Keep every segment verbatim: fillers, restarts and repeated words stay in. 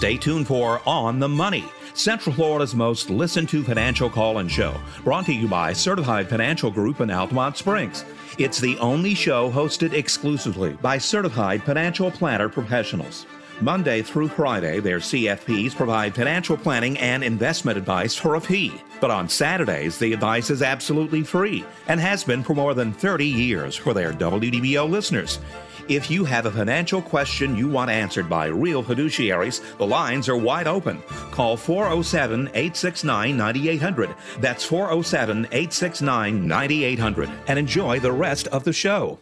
Stay tuned for On the Money, Central Florida's most listened to financial call-in show, brought to you by Certified Financial Group in Altamont Springs. It's the only show hosted exclusively by certified financial planner professionals. Monday through Friday, their C F Ps provide financial planning and investment advice for a fee. But on Saturdays, the advice is absolutely free and has been for more than thirty years for their W D B O listeners. If you have a financial question you want answered by real fiduciaries, the lines are wide open. Call four oh seven, eight six nine, nine eight hundred. That's four oh seven, eight six nine, nine eight hundred. And enjoy the rest of the show.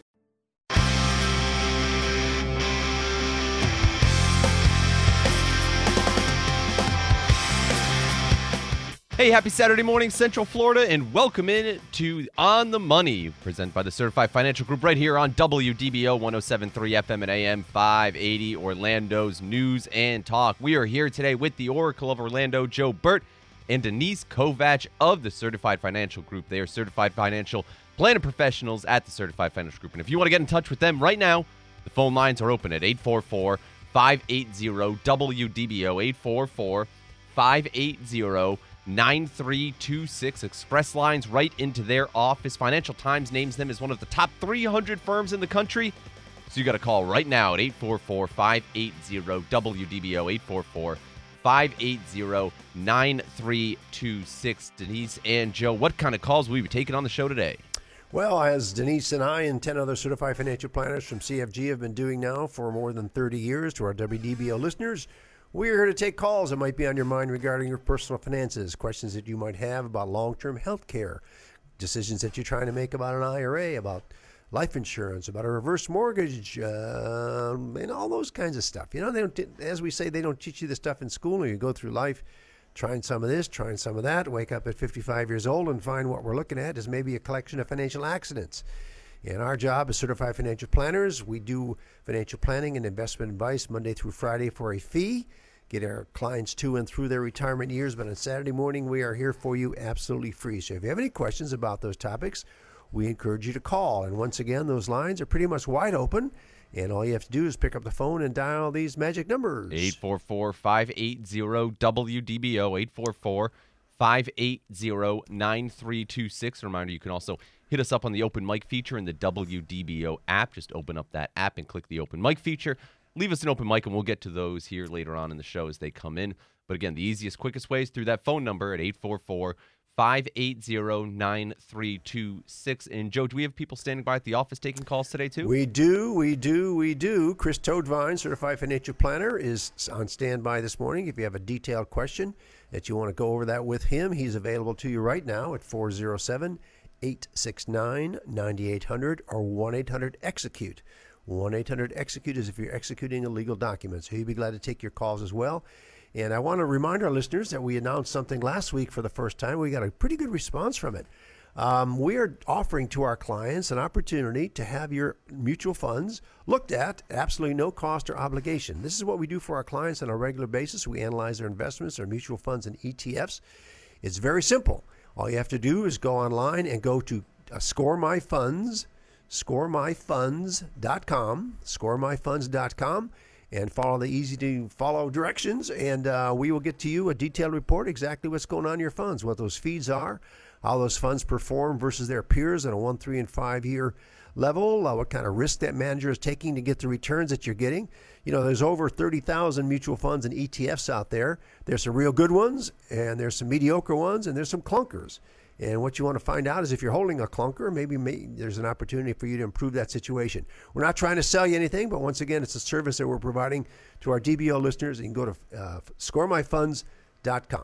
Hey, happy Saturday morning, Central Florida, and welcome in to On the Money, presented by the Certified Financial Group right here on W D B O one oh seven point three F M and A M five eighty, Orlando's News and Talk. We are here today with the Oracle of Orlando, Joe Burt, and Denise Kovach of the Certified Financial Group. They are certified financial planning professionals at the Certified Financial Group. And if you want to get in touch with them right now, the phone lines are open at eight four four, five eight zero, W D B O, eight four four, five eight zero, nine three two six. Express lines right into their office. Financial Times names them as one of the top three hundred firms in the country. So you got to call right now at eight four four, five eight zero, W D B O, eight four four, five eight zero, nine three two six. Denise and Joe, what kind of calls will we be taking on the show today? Well, as Denise and I and ten other certified financial planners from C F G have been doing now for more than thirty years to our W D B O listeners, we're here to take calls that might be on your mind regarding your personal finances, questions that you might have about long-term health care, decisions that you're trying to make about an I R A, about life insurance, about a reverse mortgage, uh, and all those kinds of stuff. You know, they don't, as we say, they don't teach you this stuff in school, or you go through life trying some of this, trying some of that, wake up at fifty-five years old and find what we're looking at is maybe a collection of financial accidents. And our job as certified financial planners, we do financial planning and investment advice Monday through Friday for a fee. Get our clients to and through their retirement years. But on Saturday morning, we are here for you absolutely free. So if you have any questions about those topics, we encourage you to call. And once again, those lines are pretty much wide open. And all you have to do is pick up the phone and dial these magic numbers. eight four four, five eight zero, W D B O, eight four four, five eight zero, nine three two six. A reminder, you can also hit us up on the open mic feature in the W D B O app. Just open up that app and click the open mic feature. Leave us an open mic, and we'll get to those here later on in the show as they come in. But again, the easiest, quickest way is through that phone number at eight four four, five eight zero, nine three two six. And, Joe, do we have people standing by at the office taking calls today, too? We do, we do, we do. Chris Toadvine, Certified Financial Planner, is on standby this morning. If you have a detailed question that you want to go over that with him, he's available to you right now at four oh seven, eight six nine, nine eight hundred or one eight hundred execute. one eight hundred execute is if you're executing illegal documents. So he'd be glad to take your calls as well. And I want to remind our listeners that we announced something last week for the first time. We got a pretty good response from it. Um, we are offering to our clients an opportunity to have your mutual funds looked at at absolutely no cost or obligation. This is what we do for our clients on a regular basis. We analyze their investments, their mutual funds, and E T Fs. It's very simple. All you have to do is go online and go to uh, Score My Funds, score my funds dot com, score my funds dot com, and follow the easy-to-follow directions, and uh, we will get to you a detailed report exactly what's going on in your funds, what those fees are, how those funds perform versus their peers on a one, three, and five-year level, uh, what kind of risk that manager is taking to get the returns that you're getting. You know, there's over thirty thousand mutual funds and E T Fs out there. There's some real good ones, and there's some mediocre ones, and there's some clunkers. And what you want to find out is if you're holding a clunker, maybe, maybe there's an opportunity for you to improve that situation. We're not trying to sell you anything, but once again, it's a service that we're providing to our D B O listeners. You can go to uh, score my funds dot com.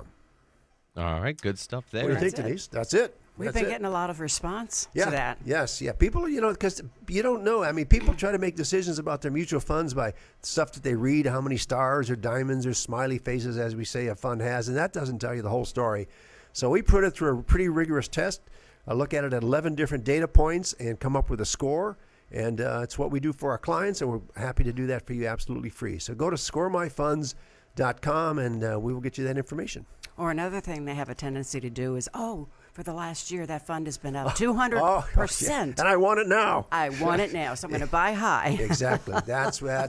All right, good stuff there. What do you think, That's it. Denise? That's it. We've That's been it. getting a lot of response yeah. to that. Yes, yeah. People, you know, because you don't know. I mean, people try to make decisions about their mutual funds by stuff that they read, how many stars or diamonds or smiley faces, as we say, a fund has, and that doesn't tell you the whole story. So we put it through a pretty rigorous test. I look at it at eleven different data points and come up with a score. And uh, it's what we do for our clients, and we're happy to do that for you absolutely free. So go to score my funds dot com, and uh, we will get you that information. Or another thing they have a tendency to do is, oh, for the last year, that fund has been up two hundred percent. Oh, yeah. And I want it now. I want it now, so I'm going to buy high. Exactly. That's that's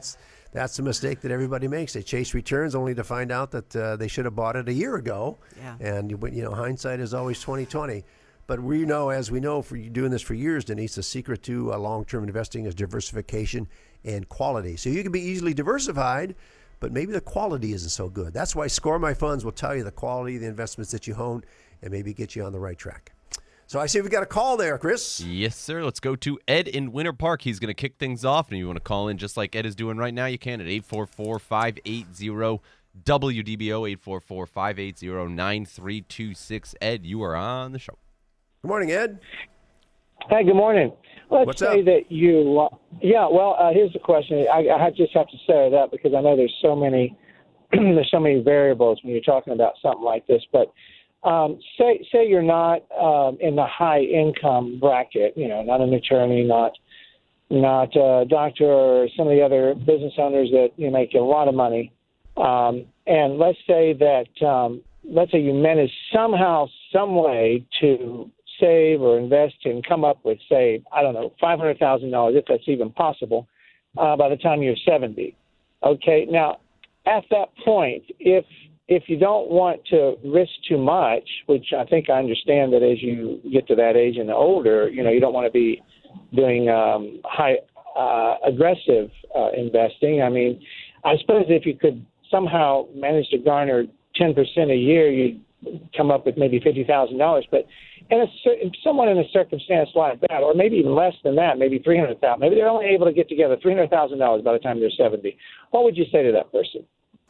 That's the mistake that everybody makes. They chase returns only to find out that uh, they should have bought it a year ago. Yeah. And you you know, hindsight is always twenty twenty. But we know, as we know, for you doing this for years, Denise, the secret to uh, long-term investing is diversification and quality. So you can be easily diversified, but maybe the quality isn't so good. That's why Score My Funds will tell you the quality of the investments that you own and maybe get you on the right track. So I see we got a call there, Chris. Yes, sir. Let's go to Ed in Winter Park. He's going to kick things off, and you want to call in just like Ed is doing right now, you can at eight four four, five eight zero, W D B O, eight four four, five eight zero, nine three two six. Ed, you are on the show. Good morning, Ed. Hi, good morning. Let's What's say up? that you, uh, yeah, well, uh, here's the question. I, I just have to set it up because I know there's so many, there's so many variables when you're talking about something like this. But um, say say you're not um, in the high income bracket, you know, not an attorney, not not a doctor, or some of the other business owners that you make a lot of money. Um, and let's say that, um, let's say you manage somehow, some way to save or invest and come up with, say, I don't know, five hundred thousand dollars, if that's even possible, uh, by the time you're seventy. Okay, now, at that point, if if you don't want to risk too much, which I think I understand that as you get to that age and older, you know, you don't want to be doing um, high uh, aggressive uh, investing. I mean, I suppose if you could somehow manage to garner ten percent a year, you'd come up with maybe fifty thousand dollars. But in a, someone in a circumstance like that, or maybe even less than that, maybe three hundred thousand dollars, maybe they're only able to get together three hundred thousand dollars by the time they're seventy. What would you say to that person?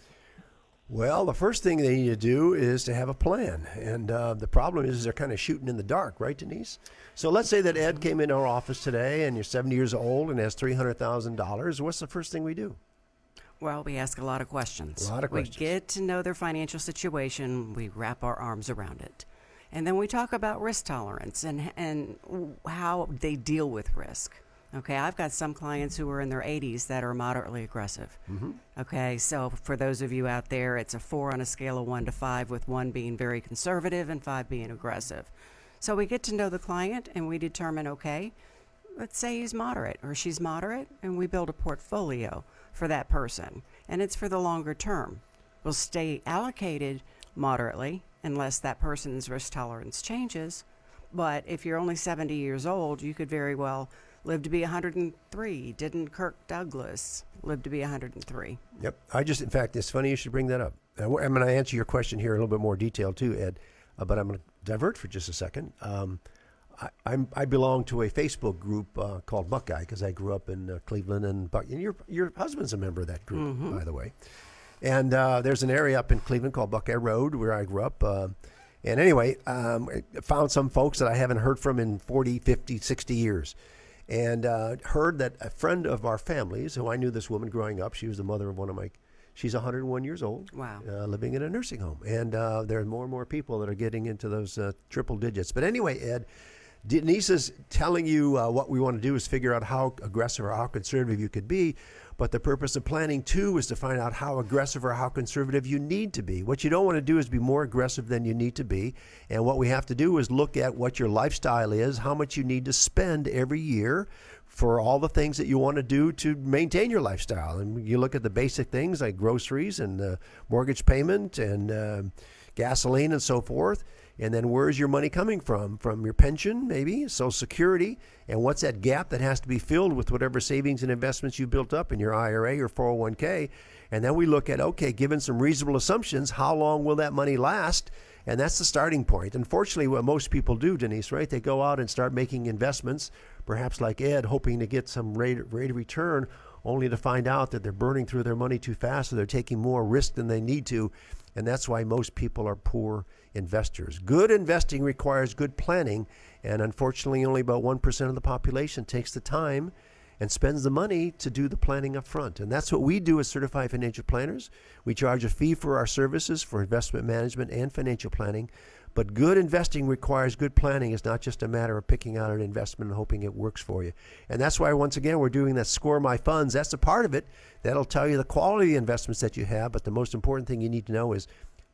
Well, the first thing they need to do is to have a plan. And uh, the problem is they're kind of shooting in the dark, right, Denise? So let's say that Ed came into our office today and you're seventy years old and has three hundred thousand dollars. What's the first thing we do? Well, we ask a lot of questions. A lot of questions. We get to know their financial situation. We wrap our arms around it. And then we talk about risk tolerance and and how they deal with risk. Okay, I've got some clients who are in their eighties that are moderately aggressive. Mm-hmm. Okay, so for those of you out there, it's a four on a scale of one to five, with one being very conservative and five being aggressive. So we get to know the client and we determine, okay, let's say he's moderate or she's moderate, and we build a portfolio for that person. And it's for the longer term. We'll stay allocated moderately unless that person's risk tolerance changes. But if you're only seventy years old, you could very well live to be one hundred three. Didn't Kirk Douglas live to be one hundred three? Yep. I just, in fact, it's funny you should bring that up. I'm going to answer your question here in a little bit more detail too, Ed, uh, but I'm going to divert for just a second. Um, I, I'm, I belong to a Facebook group uh, called Buckeye because I grew up in uh, Cleveland, and, Buck, and your your husband's a member of that group, mm-hmm. by the way. And uh, there's an area up in Cleveland called Buckeye Road where I grew up. Uh, and anyway, um, I found some folks that I haven't heard from in forty, fifty, sixty years. And uh, heard that a friend of our family's, who I knew this woman growing up, she was the mother of one of my, she's one hundred one years old. Wow. Uh, living in a nursing home. And uh, there are more and more people that are getting into those uh, triple digits. But anyway, Ed, Denise is telling you uh, what we want to do is figure out how aggressive or how conservative you could be. But the purpose of planning, too, is to find out how aggressive or how conservative you need to be. What you don't want to do is be more aggressive than you need to be. And what we have to do is look at what your lifestyle is, how much you need to spend every year for all the things that you want to do to maintain your lifestyle. And you look at the basic things like groceries and uh, mortgage payment and uh, gasoline and so forth. And then where's your money coming from? From your pension, maybe, Social Security, and what's that gap that has to be filled with whatever savings and investments you built up in your I R A or four oh one k. And then we look at, okay, given some reasonable assumptions, how long will that money last? And that's the starting point. Unfortunately, what most people do, Denise, right, they go out and start making investments, perhaps like Ed, hoping to get some rate, rate of return, only to find out that they're burning through their money too fast, or they're taking more risk than they need to. And that's why most people are poor investors. Good investing requires good planning, and unfortunately only about one percent of the population takes the time and spends the money to do the planning up front. And that's what we do as certified financial planners. We charge a fee for our services for investment management and financial planning. But good investing requires good planning. It's not just a matter of picking out an investment and hoping it works for you. And that's why, once again, we're doing that Score My Funds. That's a part of it. That'll tell you the quality of the investments that you have. But the most important thing you need to know is,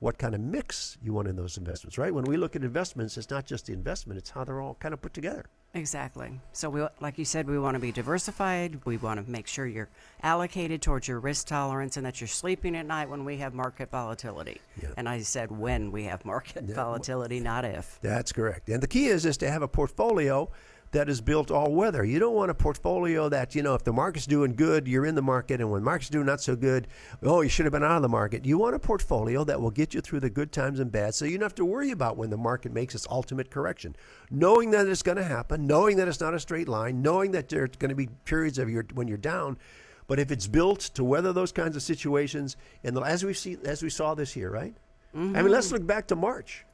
what kind of mix you want in those investments, right? When we look at investments, it's not just the investment, it's how they're all kind of put together. Exactly. So, we, like you said, we want to be diversified. We want to make sure you're allocated towards your risk tolerance and that you're sleeping at night when we have market volatility. Yeah. And I said when we have market Yeah. volatility, not if. That's correct. And the key is, is to have a portfolio that is built all weather. You don't want a portfolio that, you know, if the market's doing good, you're in the market, and when the market's doing not so good, oh, you should have been out of the market. You want a portfolio that will get you through the good times and bad, so you don't have to worry about when the market makes its ultimate correction. Knowing that it's going to happen, knowing that it's not a straight line, knowing that there's going to be periods of your when you're down, but if it's built to weather those kinds of situations, and as we see, as we saw this year, right? Mm-hmm. I mean, let's look back to March.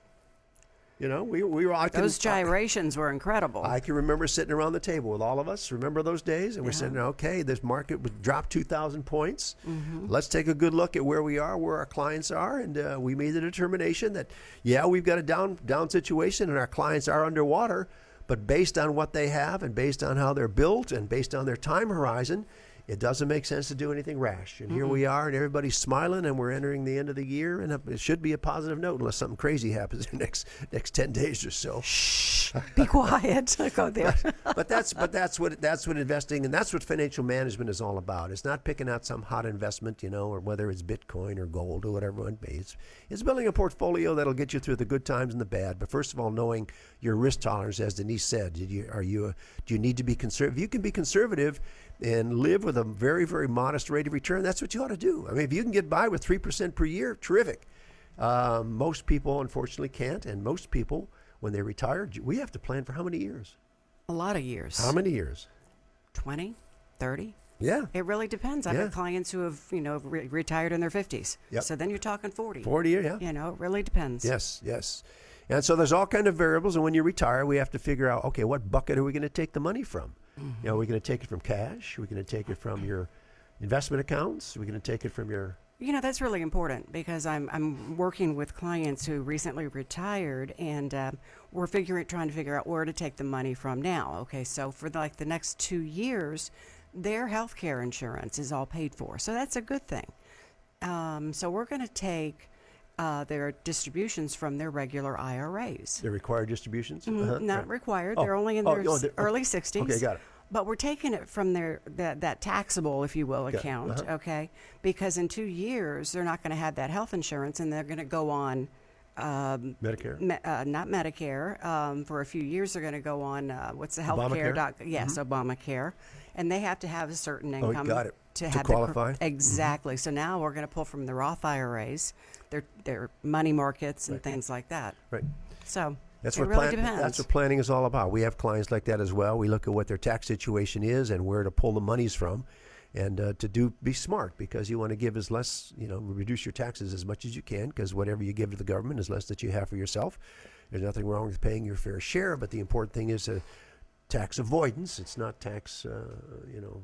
You know, we we were. I can, those gyrations were incredible. I can remember sitting around the table with all of us. Remember those days? And we're Yeah. saying, okay, this market would drop two thousand points. Mm-hmm. Let's take a good look at where we are, where our clients are. And uh, we made the determination that, yeah, we've got a down down situation and our clients are underwater. But based on what they have and based on how they're built and based on their time horizon, it doesn't make sense to do anything rash. And mm-hmm. here we are, and everybody's smiling, and we're entering the end of the year, and it should be a positive note unless something crazy happens in the next next ten days or so. Shh, be quiet. Go there. but, but that's but that's what that's what investing and that's what financial management is all about. It's not picking out some hot investment, you know, or whether it's Bitcoin or gold or whatever it may be. It's, it's building a portfolio that'll get you through the good times and the bad. But first of all, knowing your risk tolerance, as Denise said, did you, are you a, do you need to be conservative? You can be conservative and live with a very, very modest rate of return. That's what you ought to do. I mean, if you can get by with three percent per year, terrific. Um, most people, unfortunately, can't. And most people, when they retire, we have to plan for how many years? A lot of years. How many years? twenty, thirty. Yeah. It really depends. I've Yeah. got clients who have, you know, re- retired in their fifties. Yep. So then you're talking forty. forty years, yeah. You know, it really depends. Yes, yes. And so there's all kind of variables. And when you retire, we have to figure out, okay, what bucket are we going to take the money from? Mm-hmm. You know, are we going to take it from cash? Are we going to take it from your investment accounts? Are we going to take it from your... You know, that's really important because I'm I'm working with clients who recently retired, and uh, we're figuring, trying to figure out where to take the money from now. Okay, so for the, like the next two years, their health care insurance is all paid for, so that's a good thing. Um, so we're going to take uh, their distributions from their regular I R As. The required distributions? Mm, Uh-huh. not Right. required. Oh, They're only in oh, their oh, s- they're- early sixties. Okay, got it. But we're taking it from their that, that taxable, if you will, Got it. account, Uh-huh. okay? Because in two years, they're not going to have that health insurance, and they're going to go on, um, Medicare? me, uh, not Medicare. Um, for a few years, they're going to go on, uh, what's the health care? Obamacare? Doc, yes, Obamacare. And they have to have a certain Oh, income got it. to, To have the cr- qualify? exactly. So now we're going to pull from the Roth I R As, their, their money markets, and Right. things like that. Right. So That's it what really plan- depends. That's what planning is all about. We have clients like that as well. We look at what their tax situation is and where to pull the monies from, and uh, to do be smart, because you want to give as less, you know, reduce your taxes as much as you can, because whatever you give to the government is less that you have for yourself. There's nothing wrong with paying your fair share, but the important thing is uh, tax avoidance. It's not tax, uh, you know,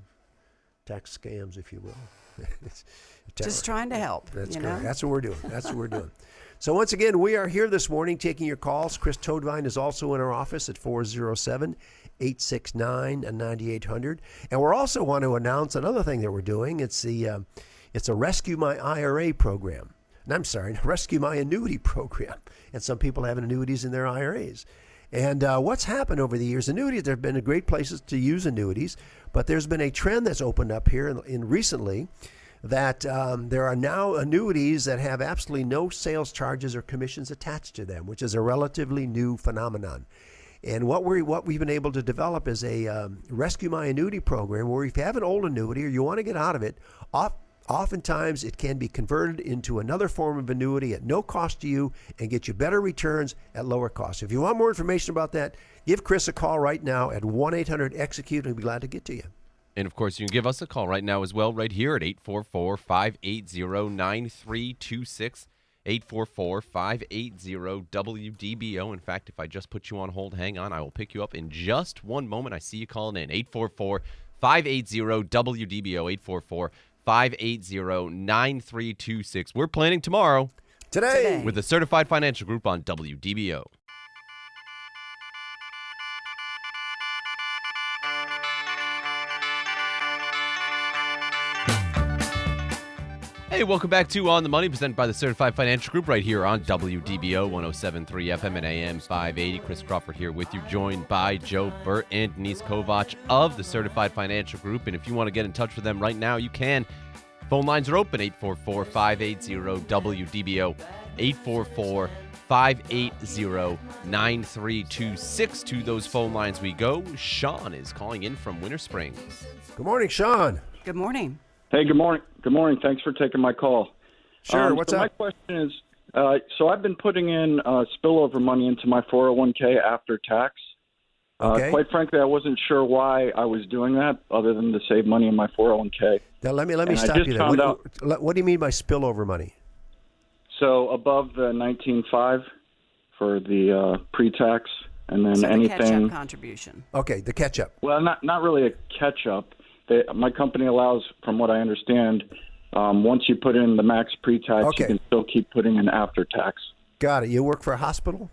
tax scams, if you will. It's Just trying to help. That's you correct. know? That's what we're doing. That's what we're doing. So once again, we are here this morning taking your calls. Chris Toadvine is also in our office at four oh seven, eight six nine, nine eight hundred. And we also want to announce another thing that we're doing. It's the uh, it's a Rescue My I R A program. And I'm sorry, Rescue My Annuity program. And some people have annuities in their I R As. And uh, what's happened over the years, annuities, there have been great places to use annuities, but there's been a trend that's opened up here in, in recently that um, there are now annuities that have absolutely no sales charges or commissions attached to them, which is a relatively new phenomenon. And what, we're, what we've been able to develop is a um, Rescue My Annuity program where if you have an old annuity or you want to get out of it, off, oftentimes it can be converted into another form of annuity at no cost to you and get you better returns at lower cost. If you want more information about that, give Chris a call right now at one eight hundred execute, and he'll be glad to get to you. And, of course, you can give us a call right now as well, right here at eight four four, five eight zero, nine three two six, eight four four, five eight zero, W D B O. In fact, if I just put you on hold, hang on, I will pick you up in just one moment. I see you calling in, eight four four, five eight zero, W D B O, eight four four, five eight zero, nine three two six. We're planning tomorrow Today, Today. with the Certified Financial Group on W D B O. Hey, welcome back to On the Money, presented by the Certified Financial Group right here on W D B O one oh seven point three F M and A M five eighty. Chris Crawford here with you, joined by Joe Burt and Denise Kovach of the Certified Financial Group. And if you want to get in touch with them right now, you can. Phone lines are open, eight four four, five eight zero, W D B O, eight four four, five eight zero, nine three two six. To those phone lines we go. Sean is calling in from Winter Springs. Good morning, Sean. Good morning. Hey, good morning. Good morning. Thanks for taking my call. Sure. Um, What's so up? My question is, uh, so I've been putting in uh, spillover money into my four oh one k after tax. Uh, Okay. Quite frankly, I wasn't sure why I was doing that, other than to save money in my four oh one k. Now let me let me And I stop just you there. found What, out- what do you mean by spillover money? So above the nineteen five for the uh, pre-tax, and then So the anything. catch-up contribution. Okay, the catch-up. Well, not not really a catch-up. They, my company allows, from what I understand, um, once you put in the max pre-tax, Okay. you can still keep putting in after-tax. Got it. You work for a hospital?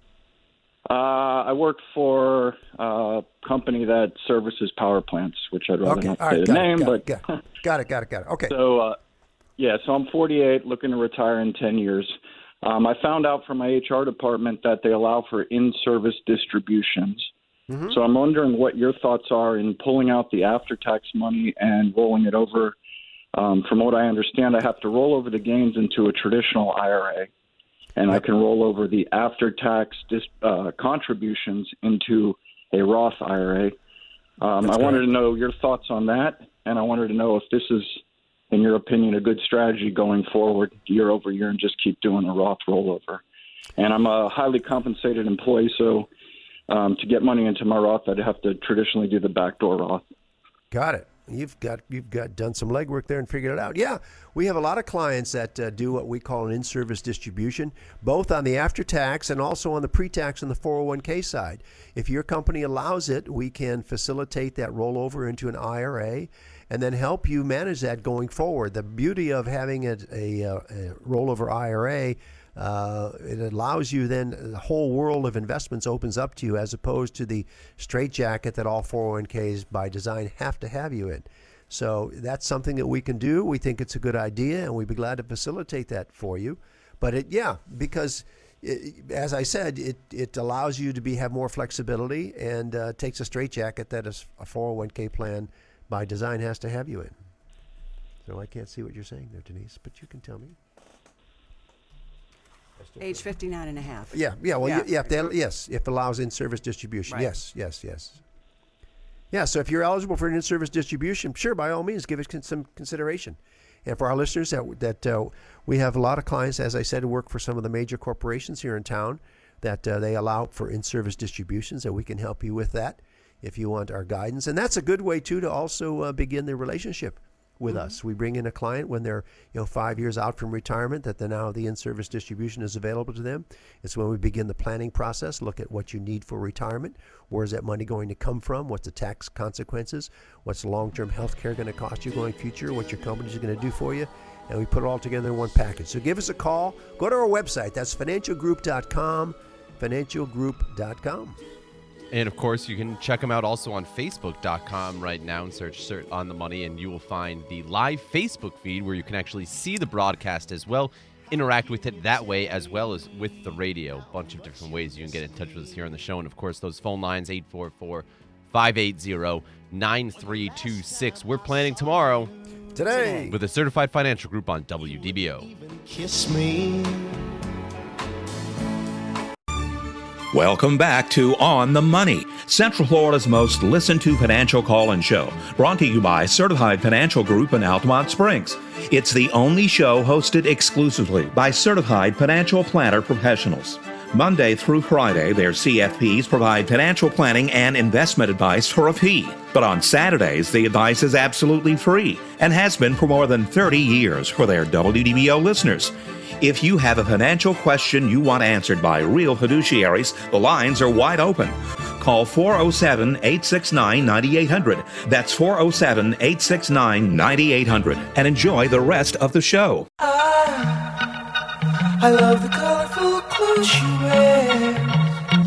Uh, I work for a company that services power plants, which I'd rather Okay. not All say right. the Got name, it. Got but it. Got it. Got it. Got it. Got it. Okay. so uh, yeah. So I'm forty-eight, looking to retire in ten years. Um, I found out from my H R department that they allow for in-service distributions. Mm-hmm. So I'm wondering what your thoughts are in pulling out the after-tax money and rolling it over. Um, from what I understand, I have to roll over the gains into a traditional I R A, and I can roll over the after-tax dis- uh, contributions into a Roth I R A. Um, I That's wanted correct. to know your thoughts on that, and I wanted to know if this is, in your opinion, a good strategy going forward year over year and just keep doing a Roth rollover. And I'm a highly compensated employee, so um, to get money into my Roth, I'd have to traditionally do the backdoor Roth. Got it. You've got you've got done some legwork there and figured it out. Yeah, we have a lot of clients that uh, do what we call an in-service distribution, both on the after-tax and also on the pre-tax and the four oh one k side. If your company allows it, we can facilitate that rollover into an I R A and then help you manage that going forward. The beauty of having a, a, a rollover I R A, uh, it allows you then, the whole world of investments opens up to you, as opposed to the straitjacket that all four oh one k's by design have to have you in. So that's something that we can do. We think it's a good idea, and we'd be glad to facilitate that for you. But it, yeah, because it, as I said, it, it allows you to be have more flexibility and uh, takes a straitjacket that is a four oh one k plan by design has to have you in. So I can't see what you're saying there, Denise, but you can tell me. Age fifty-nine and a half. Yeah, yeah. Well, Yeah. You, you have to, yes, if it allows in-service distribution. Right. Yes, yes, yes. Yeah. So if you're eligible for an in-service distribution, sure, by all means, give it con- some consideration. And for our listeners, that that uh, we have a lot of clients, as I said, who work for some of the major corporations here in town, that uh, they allow for in-service distributions, that we can help you with that if you want our guidance. And that's a good way too to also uh, begin the relationship with Mm-hmm. us. We bring in a client when they're, you know, five years out from retirement, that the, now the in-service distribution is available to them. It's when we begin the planning process, look at what you need for retirement. Where's that money going to come from? What's the tax consequences? What's the long-term health care going to cost you going future? What your company's going to do for you? And we put it all together in one package. So give us a call. Go to our website. That's financial group dot com, financial group dot com. And of course, you can check them out also on Facebook dot com right now and search Cert on the Money, and you will find the live Facebook feed where you can actually see the broadcast as well, interact with it that way as well as with the radio. A bunch of different ways you can get in touch with us here on the show. And of course, those phone lines, eight four four, five eight zero, nine three two six. We're planning tomorrow Today. with a Certified Financial Group on W D B O. Kiss me. Welcome back to On the Money, Central Florida's most listened to financial call-in show, brought to you by Certified Financial Group in Altamont Springs. It's the only show hosted exclusively by certified financial planner professionals. Monday through Friday, their C F Ps provide financial planning and investment advice for a fee. But on Saturdays, the advice is absolutely free and has been for more than thirty years for their W D B O listeners. If you have a financial question you want answered by real fiduciaries, the lines are wide open. Call four oh seven, eight six nine, nine eight hundred. That's four oh seven, eight six nine, nine eight hundred. And enjoy the rest of the show. I, I love the colorful clothes she wears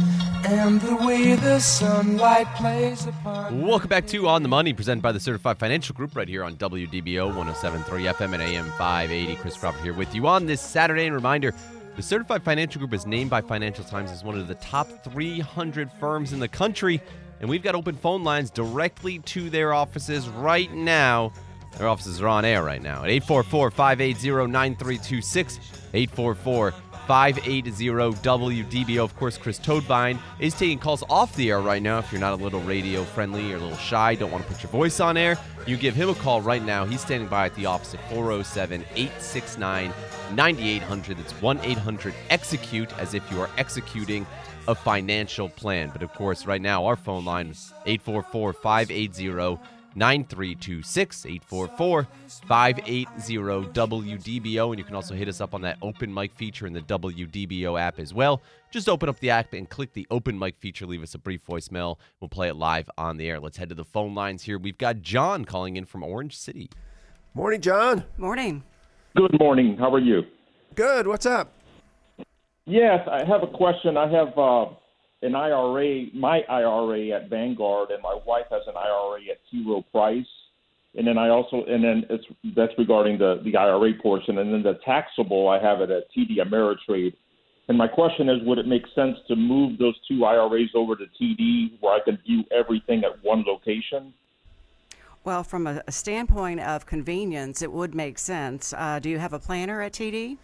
And the way the sunlight plays upon. Welcome back to On the Money, presented by the Certified Financial Group right here on W D B O one oh seven point three F M and A M five eighty. Chris Crawford here with you on this Saturday. And reminder, the Certified Financial Group is named by Financial Times as one of the top three hundred firms in the country. And we've got open phone lines directly to their offices right now. Their offices are on air right now at eight four four, five eight zero, nine three two six, eight four four, five eight zero, W D B O. Of course, Chris Toadvine is taking calls off the air right now. If you're not a little radio friendly or a little shy, don't want to put your voice on air, you give him a call right now. He's standing by at the office at four oh seven, eight six nine, nine eight hundred. That's one eight hundred execute, as if you are executing a financial plan. But of course, right now, our phone line is eight four four, five eight zero, nine three two six, eight four four, five eight zero, W D B O. And you can also hit us up on that open mic feature in the W D B O app as well. Just open up the app and click the open mic feature. Leave us a brief voicemail. We'll play it live on the air. Let's head to the phone lines here. We've got John calling in from Orange City. Morning, John. Morning. Good morning. How are you? Good. What's up? Yes, I have a question. I have uh, an I R A, my I R A at Vanguard, and my wife has an I R A at T. Rowe Price. And then I also, and then it's that's regarding the, the I R A portion. And then the taxable, I have it at T D Ameritrade. And my question is, would it make sense to move those two I R As over to T D where I can view everything at one location? Well, from a, a standpoint of convenience, it would make sense. Uh, do you have a planner at T D?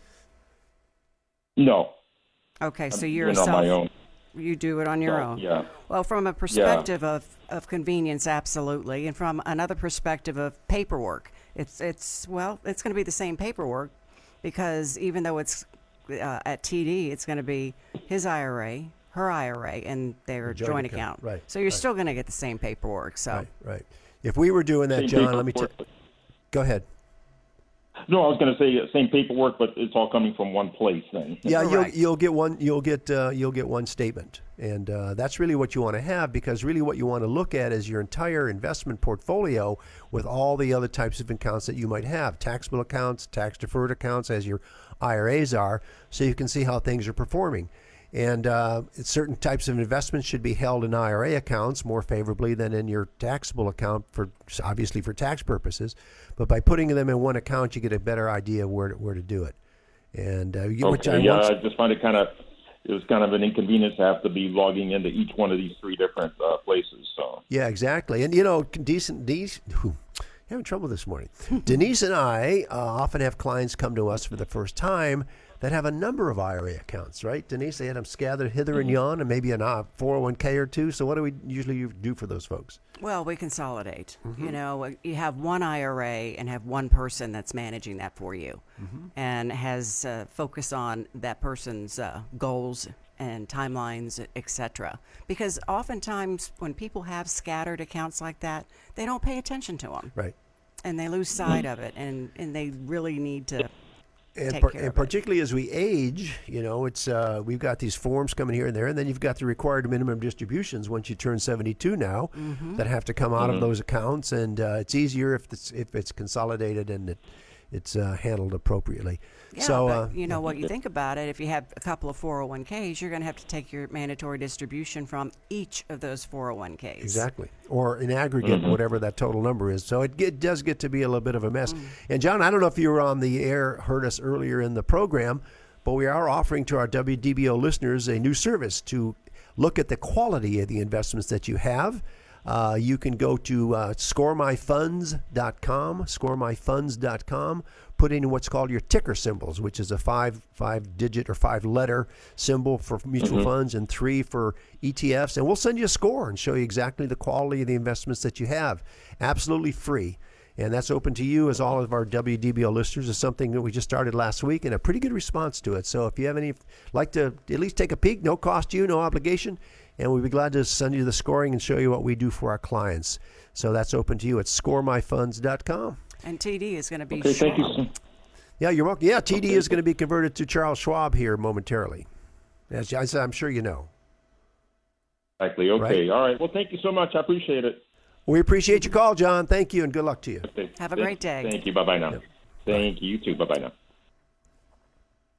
No. Okay, so I'm you're doing a it self, on my own. You do it on your So, own. yeah. Well, from a perspective of, of convenience, absolutely, and from another perspective of paperwork, it's it's well, it's going to be the same paperwork, because even though it's uh, at T D, it's going to be his I R A, her I R A, and their joint joint, account. account. Right, So you're right. still going to get the same paperwork. So Right, right. If we were doing that, Same John, let me t- paperwork. go ahead. No, I was going to say same paperwork, but it's all coming from one place then. Yeah, you'll Correct. you'll get one you'll get uh, you'll get one statement, and uh, that's really what you want to have, because really what you want to look at is your entire investment portfolio with all the other types of accounts that you might have, taxable accounts, tax deferred accounts, as your I R As are, so you can see how things are performing. And uh, certain types of investments should be held in I R A accounts more favorably than in your taxable account, for obviously for tax purposes. But by putting them in one account, you get a better idea of where to, where to do it. And uh, you, which I Okay, yeah, once- I just find it kind of it was kind of an inconvenience to have to be logging into each one of these three different uh, places. So Yeah, exactly. And, you know, decent, these, having trouble this morning. Denise and I uh, often have clients come to us for the first time that have a number of I R A accounts, right? Denise, they had them scattered hither and yon, and maybe a uh, four oh one k or two. So what do we usually do for those folks? Well, we consolidate. Mm-hmm. You know, you have one I R A and have one person that's managing that for you, Mm-hmm. and has uh, focus on that person's uh, goals and timelines, et cetera. Because oftentimes when people have scattered accounts like that, they don't pay attention to them, Right. and they lose sight of it, and, and they really need to And, take par- care and of it. particularly as we age, you know, it's uh, we've got these forms coming here and there, and then you've got the required minimum distributions once you turn seventy-two now Mm-hmm. that have to come out of those accounts, and uh, it's easier if it's if it's consolidated and it, it's uh, handled appropriately. Yeah, so but uh, you know what you think about it, if you have a couple of four oh one k's, you're going to have to take your mandatory distribution from each of those four oh one k's. Exactly. Or in aggregate, whatever that total number is. So it, it does get to be a little bit of a mess. And John, I don't know if you were on the air, heard us earlier in the program, but we are offering to our W D B O listeners a new service to look at the quality of the investments that you have. Uh, you can go to uh, score my funds dot com, score my funds dot com, put in what's called your ticker symbols, which is a five five digit or five letter symbol for mutual Mhm. funds and three for E T Fs, and we'll send you a score and show you exactly the quality of the investments that you have. Absolutely free. And that's open to you, as all of our W D B O listeners. Is something that we just started last week, and a pretty good response to it. So if you have any, like to at least take a peek, no cost to you, no obligation, and we'd be glad to send you the scoring and show you what we do for our clients. So that's open to you at score my funds dot com. And T D is going to be okay, thank you. Schwab. sir. Yeah, you're welcome. Yeah, T D Okay. is going to be converted to Charles Schwab here momentarily, as I said, I'm sure you know. Exactly. Okay. Right. All right. Well, thank you so much. I appreciate it. We appreciate your call, John. Thank you, and good luck to you. Okay. Have a Thank- great day. Thank you. Bye bye now. Thank you. You too. Bye bye now.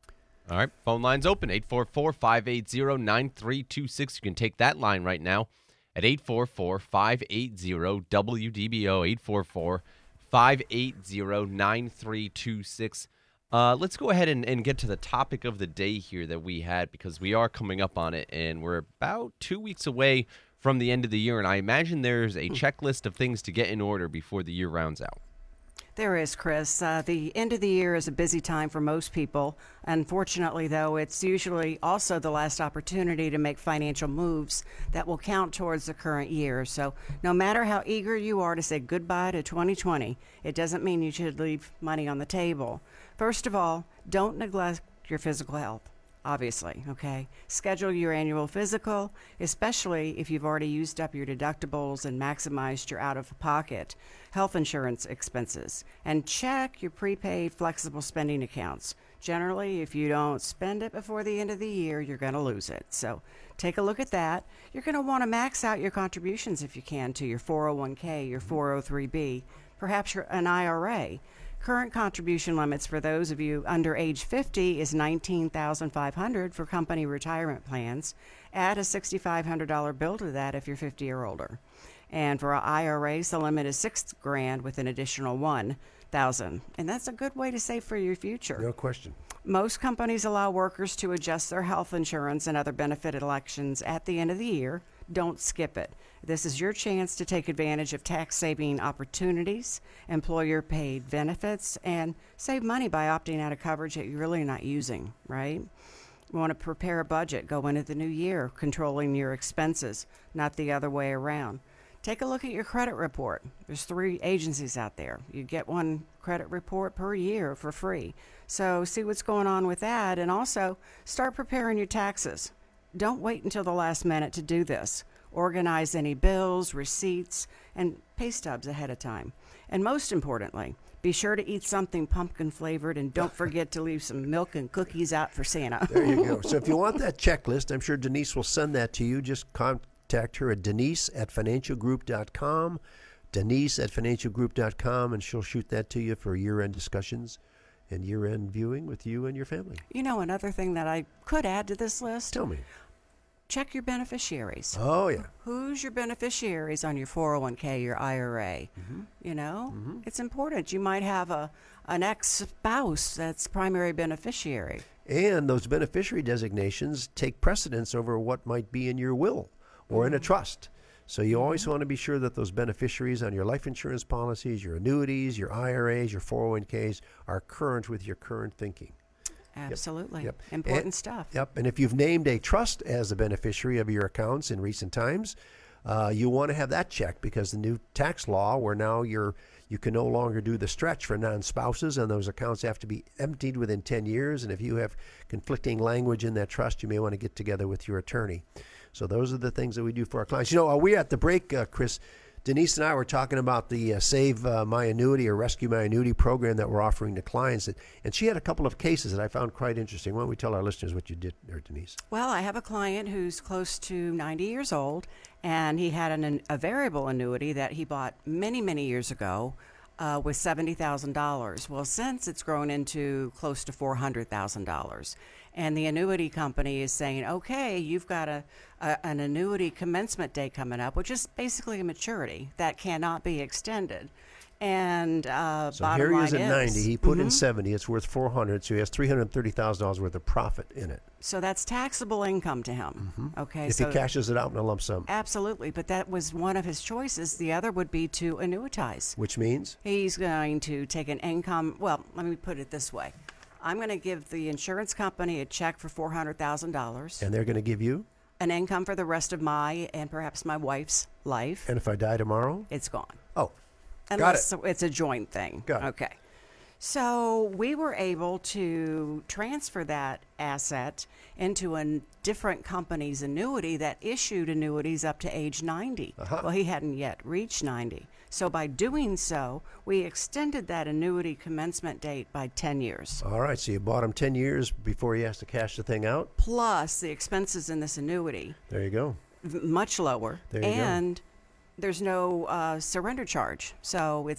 All right, phone line's open, eight four four, five eight zero, nine three two six. You can take that line right now at eight four four, five eight zero, W D B O, eight four four, five eight zero, nine three two six. Uh, let's go ahead and, and get to the topic of the day here that we had, because we are coming up on it, and we're about two weeks away from the end of the year, and I imagine there's a checklist of things to get in order before the year rounds out. There is, Chris. Uh, the end of the year is a busy time for most people. Unfortunately, though, it's usually also the last opportunity to make financial moves that will count towards the current year. So no matter how eager you are to say goodbye to twenty twenty, it doesn't mean you should leave money on the table. First of all, don't neglect your physical health. Obviously, okay? Schedule your annual physical, especially if you've already used up your deductibles and maximized your out-of-pocket health insurance expenses. And check your prepaid flexible spending accounts. Generally, if you don't spend it before the end of the year, you're going to lose it. So take a look at that. You're going to want to max out your contributions if you can to your four oh one k, your four oh three b, perhaps your, an I R A. Current contribution limits for those of you under age fifty is nineteen thousand five hundred dollars for company retirement plans. Add a six thousand five hundred dollars bill to that if you're fifty or older. And for I R As, the limit is six grand with an additional one thousand dollars. And that's a good way to save for your future. No question. Most companies allow workers to adjust their health insurance and other benefit elections at the end of the year. Don't skip it. This is your chance to take advantage of tax-saving opportunities, employer-paid benefits, and save money by opting out of coverage that you're really not using, right? You want to prepare a budget, go into the new year, controlling your expenses, not the other way around. Take a look at your credit report. There's three agencies out there. You get one credit report per year for free. So see what's going on with that, and also start preparing your taxes. Don't wait until the last minute to do this. Organize any bills, receipts, and pay stubs ahead of time. And most importantly, be sure to eat something pumpkin flavored, and don't forget to leave some milk and cookies out for Santa. There you go. So if you want that checklist, I'm sure Denise will send that to you. Just contact her at Denise at financial group dot com. Denise at financial group dot com, and she'll shoot that to you for year-end discussions and year-end viewing with you and your family. You know, another thing that I could add to this list. Tell me. Check your beneficiaries. Oh, yeah. Who's your beneficiaries on your four oh one k, your I R A? Mm-hmm. You know, mm-hmm. It's important. You might have a an ex-spouse that's primary beneficiary. And those beneficiary designations take precedence over what might be in your will or mm-hmm. in a trust. So you always mm-hmm. want to be sure that those beneficiaries on your life insurance policies, your annuities, your I R As, your four oh one k's are current with your current thinking. Absolutely. Yep. Yep. Important and, stuff. Yep. And if you've named a trust as a beneficiary of your accounts in recent times, uh, you want to have that checked, because the new tax law, where now you're you can no longer do the stretch for non-spouses, and those accounts have to be emptied within ten years. And if you have conflicting language in that trust, you may want to get together with your attorney. So those are the things that we do for our clients. You know, uh, we're at the break, uh, Chris. Denise and I were talking about the uh, Save uh, My Annuity or Rescue My Annuity program that we're offering to clients. That, and she had a couple of cases that I found quite interesting. Why don't we tell our listeners what you did there, Denise? Well, I have a client who's close to ninety years old, and he had an, a variable annuity that he bought many, many years ago uh, with seventy thousand dollars. Well, since it's grown into close to four hundred thousand dollars. And the annuity company is saying, okay, you've got a, a an annuity commencement date coming up, which is basically a maturity that cannot be extended. And uh, so bottom here he line is at is, ninety. He put mm-hmm. in seventy. It's worth four hundred. So he has three hundred thirty thousand dollars worth of profit in it. So that's taxable income to him. Mm-hmm. Okay. If so he cashes it out in a lump sum. Absolutely. But that was one of his choices. The other would be to annuitize. Which means? He's going to take an income. Well, let me put it this way. I'm going to give the insurance company a check for four hundred thousand dollars. And they're going to give you? An income for the rest of my and perhaps my wife's life. And if I die tomorrow? It's gone. Oh, Unless got it. It's a joint thing. Got it. Okay. So we were able to transfer that asset into a different company's annuity that issued annuities up to age ninety. Uh-huh. Well, he hadn't yet reached ninety. So by doing so, we extended that annuity commencement date by ten years. All right, so you bought him ten years before he has to cash the thing out? Plus the expenses in this annuity. There you go. Much lower. There you and go. there's no uh, surrender charge. So it's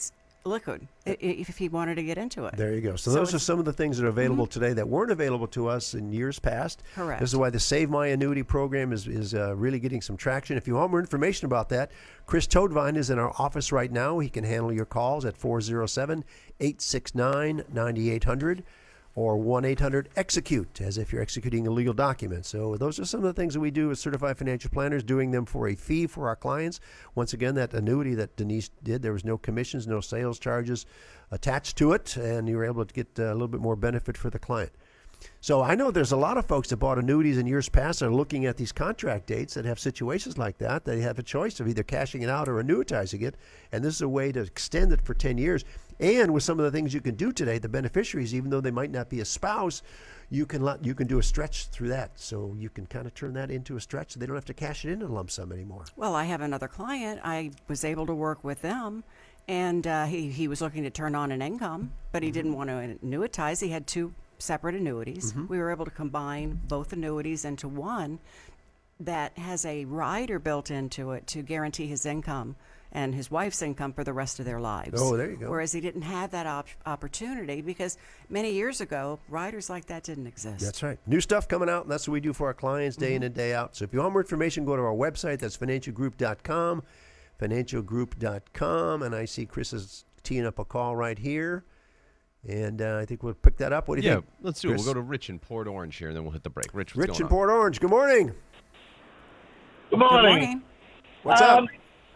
liquid i- i- if he wanted to get into it. There you go. So, So those are it's- some of the things that are available today that weren't available to us in years past. Correct. This is why the Save My Annuity program is, is uh, really getting some traction. If you want more information about that, Chris Toadvine is in our office right now. He can handle your calls at four oh seven, eight six nine, nine eight hundred or one eight hundred execute, as if you're executing a legal document. So those are some of the things that we do as certified financial planners, doing them for a fee for our clients. Once again, that annuity that Denise did, there was no commissions, no sales charges attached to it, and you were able to get a little bit more benefit for the client. So I know there's a lot of folks that bought annuities in years past that are looking at these contract dates that have situations like that. They have a choice of either cashing it out or annuitizing it, and this is a way to extend it for ten years. And with some of the things you can do today, the beneficiaries, even though they might not be a spouse, you can let, you can do a stretch through that. So you can kind of turn that into a stretch so they don't have to cash it in in a lump sum anymore. Well, I have another client. I was able to work with them, and uh, he, he was looking to turn on an income, but he Mm-hmm. didn't want to annuitize. He had two separate annuities. Mm-hmm. We were able to combine both annuities into one that has a rider built into it to guarantee his income and his wife's income for the rest of their lives. Oh, there you go. Whereas he didn't have that op- opportunity because many years ago, riders like that didn't exist. That's right. New stuff coming out, and that's what we do for our clients day in and day out. So if you want more information, go to our website. That's financial group dot com, financial group dot com. And I see Chris is teeing up a call right here. And uh, I think we'll pick that up. What do you yeah, think? let's do it. Chris? We'll go to Rich in Port Orange here, and then we'll hit the break. Rich, what's Rich going in on? Port Orange. Good morning. Good morning. Good morning. What's um, up?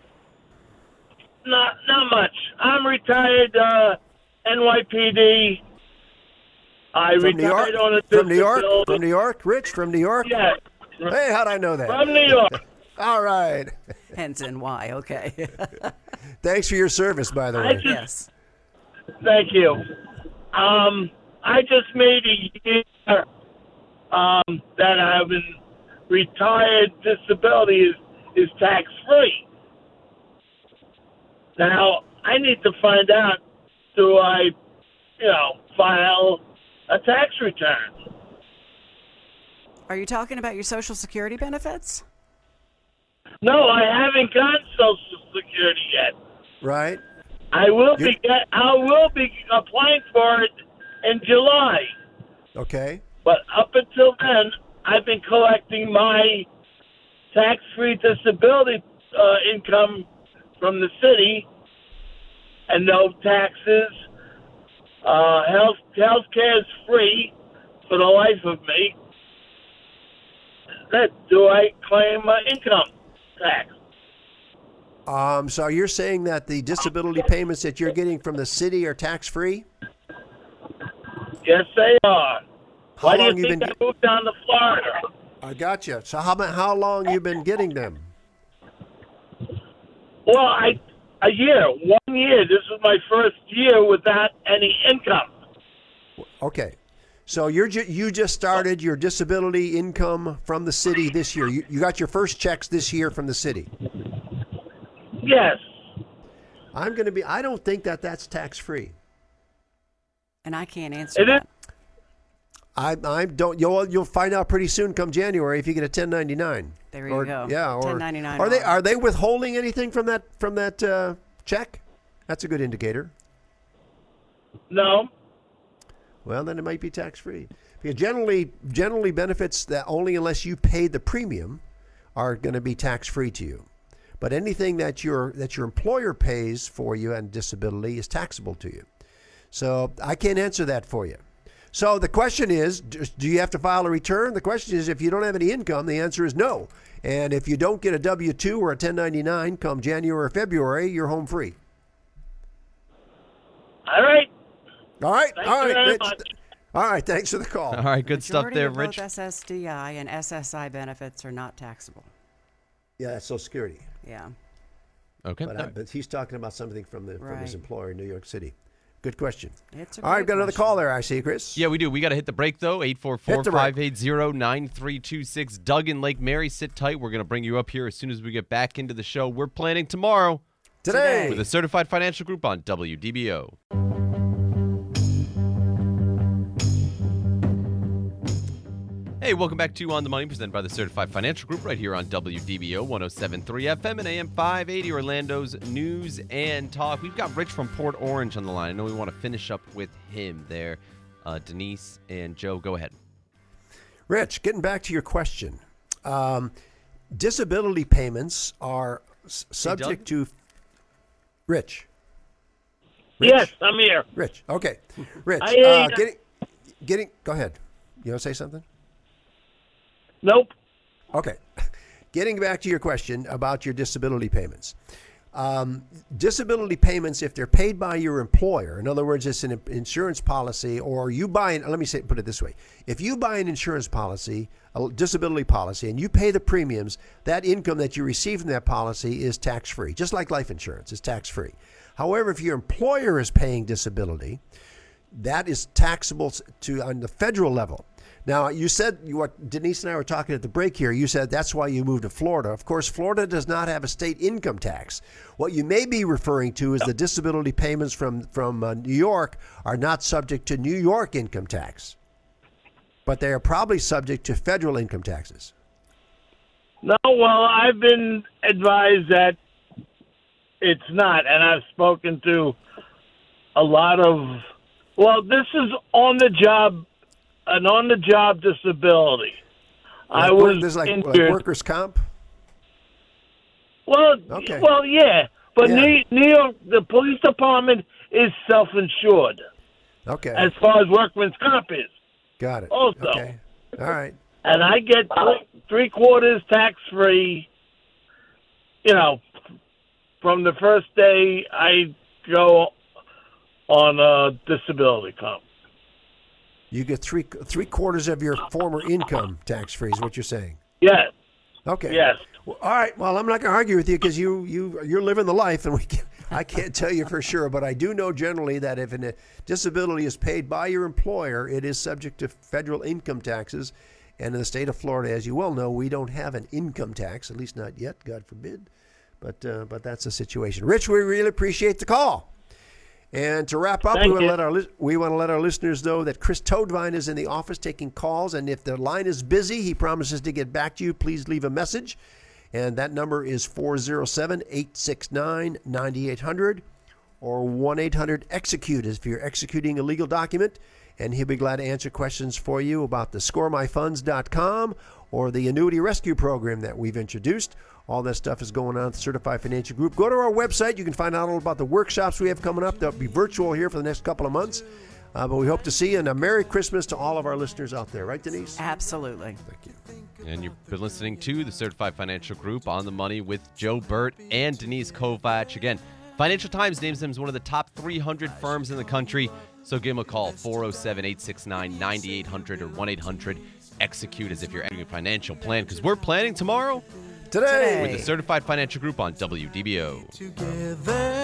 Not not much. I'm retired uh, N Y P D. I From New retired York? on a From New York? disability. From New York? Rich, from New York? Yeah. Hey, how'd I know that? From New York. All right. Hence N Y, okay. Thanks for your service, by the I way. just- Yes. Thank you. Um, I just made a year um, that I've been retired. Disability is, is tax free. Now I need to find out: do I, you know, file a tax return? Are you talking about your Social Security benefits? No, I haven't gotten Social Security yet. Right? I will You- be get, I will be applying for it in July. Okay. But up until then, I've been collecting my tax-free disability uh, income from the city, and no taxes. Uh, health health care is free for the life of me. That do I claim uh, income tax? Um, so you're saying that the disability payments that you're getting from the city are tax-free? Yes, they are. How Why do long you you think been I moved down to Florida? I got you. So how about how long you been getting them? Well, I a year, one year. This is my first year without any income. Okay. So you're ju- you just started your disability income from the city this year. You, you got your first checks this year from the city. Yes. I'm going to be I don't think that that's tax-free. And I can't answer It that. is. I I don't you'll you'll find out pretty soon come January if you get a ten ninety-nine. There you or, go. Yeah, or ten ninety-nine Are they on. are they withholding anything from that from that uh, check? That's a good indicator. No. Well, then it might be tax-free. Because generally generally benefits that only unless you pay the premium are going to be tax-free to you. But anything that your that your employer pays for you and disability is taxable to you. So I can't answer that for you. So the question is, do you have to file a return? The question is, if you don't have any income, the answer is no. And if you don't get a W two or a ten ninety-nine come January or February, you're home free. All right. All right. Thank all you right. very Rich. much. All right. Thanks for the call. All right, good stuff Majority there, of Rich. both S S D I and S S I benefits are not taxable. Yeah, that's Social Security. Yeah. Okay. But, uh, but he's talking about something from the from his Right. employer in New York City. Good question. It's a All right, great got another question. call there, I see, Chris. Yeah, we do. We got to hit the break, though. eight four four, Hit the break. five eight zero, nine three two six. Doug in Lake Mary, sit tight. We're going to bring you up here as soon as we get back into the show. We're planning tomorrow Today. with a Certified Financial Group on W D B O. Hey, welcome back to On the Money, presented by the Certified Financial Group right here on W D B O one oh seven point three F M and A M five eighty, Orlando's News and Talk. We've got Rich from Port Orange on the line. I know we want to finish up with him there. Uh, Denise and Joe, go ahead. Rich, getting back to your question. Um, disability payments are s- subject to... Rich. Rich? Yes, I'm here. Rich, okay. Rich, I, uh, uh, getting, getting... Go ahead. You want to say something? Nope. Okay. Getting back to your question about your disability payments. Um, disability payments, if they're paid by your employer, in other words, it's an insurance policy, or you buy, an, let me say, put it this way. If you buy an insurance policy, a disability policy, and you pay the premiums, that income that you receive from that policy is tax-free, just like life insurance is tax-free. However, if your employer is paying disability, that is taxable to on the federal level. Now, you said, what Denise and I were talking at the break here, you said that's why you moved to Florida. Of course, Florida does not have a state income tax. What you may be referring to is the disability payments from, from uh, New York are not subject to New York income tax, but they are probably subject to federal income taxes. No, well, I've been advised that it's not, and I've spoken to a lot of, well, this is on the job An on-the-job disability. Like, I was this is like, injured. like workers' comp? Well, Okay. well, yeah, but Yeah. New, New York, the police department is self-insured Okay. as far as workman's comp is, Got it. also. Okay. All right. and I get three, three quarters tax-free. You know, from the first day I go on a disability comp. You get three three quarters of your former income tax free is what you're saying. Yes. Okay. Yes. Well, all right. Well, I'm not going to argue with you because you you you're living the life, and we can, I can't tell you for sure, but I do know generally that if a disability is paid by your employer, it is subject to federal income taxes. And in the state of Florida, as you well know, we don't have an income tax, at least not yet, God forbid. But uh, but that's the situation. Rich, we really appreciate the call. And to wrap up, Thank we want to you. let our lis- we want to let our listeners know that Chris Toadvine is in the office taking calls, and if the line is busy, he promises to get back to you. Please leave a message, and that number is four oh seven, eight six nine, nine eight hundred or one eight hundred execute if you're executing a legal document, and he'll be glad to answer questions for you about the score my funds dot com or the annuity rescue program that we've introduced. All that stuff is going on at the Certified Financial Group. Go to our website. You can find out all about the workshops we have coming up. They'll be virtual here for the next couple of months. Uh, but we hope to see you, and a Merry Christmas to all of our listeners out there. Right, Denise? Absolutely. Thank you. And you've been listening to the Certified Financial Group on the Money with Joe Burt and Denise Kovach. Again, Financial Times names them as one of the top three hundred firms in the country. So give them a call, four oh seven, eight six nine, nine eight hundred or one eight hundred execute as if you're entering a financial plan, because we're planning tomorrow Today. with the Certified Financial Group on W D B O. Together.